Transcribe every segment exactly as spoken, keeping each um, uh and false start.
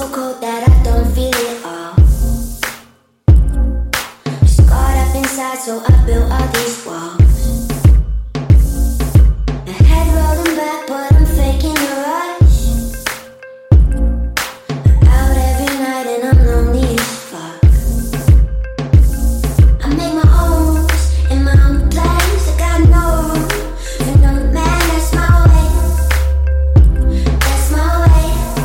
so cold that I don't feel it all. Scarred up inside, so I built all these walls. My head rolling back, but I'm faking the rush. Out every night and I'm lonely as fuck. I make my own rules and my own plans. I got no room for no man. That's my way. That's my way.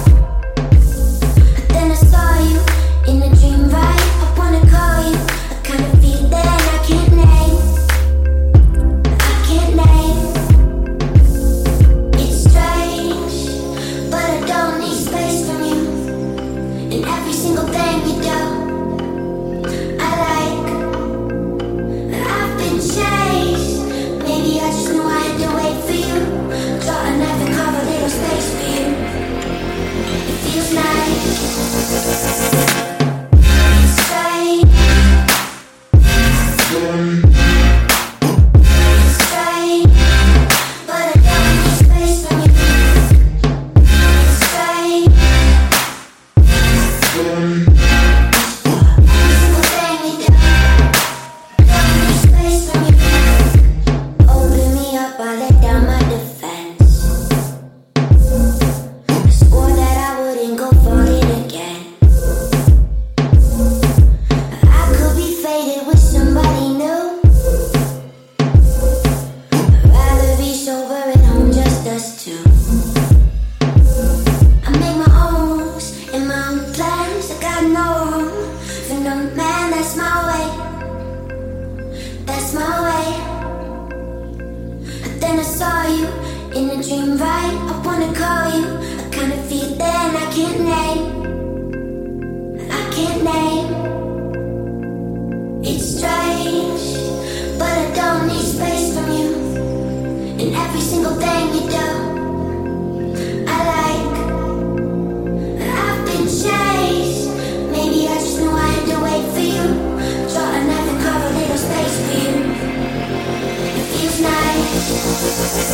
But then I saw you in a dream, right? I wanna call you. I kind of feel that I can't name. I can't name. It's strange, but I don't need space from you. And every single thing you do, I like. I've been chased. Maybe I just knew I had to wait for you. Draw a knife and carve a little space for you. It feels nice. It's strange. It's strange, but I don't need space from you. It's strange. Every single thing we do, don't need space from you. Open me up, I let down my defense. I swore that I wouldn't go for it again. I could be faded with somebody new. I'd rather be sober at home, just us two. I make my own rules and my own plans. I got no room for no man. That's my way. That's my way. But then I saw you in a dream, right? I wanna call you. I kinda feel that I can't name. I can't name. It's strange, but I don't need space from you. And every single thing you do, I like. I've been chased. Maybe I just knew I had to wait for you. Draw a knife and carve a little space for you. It feels nice.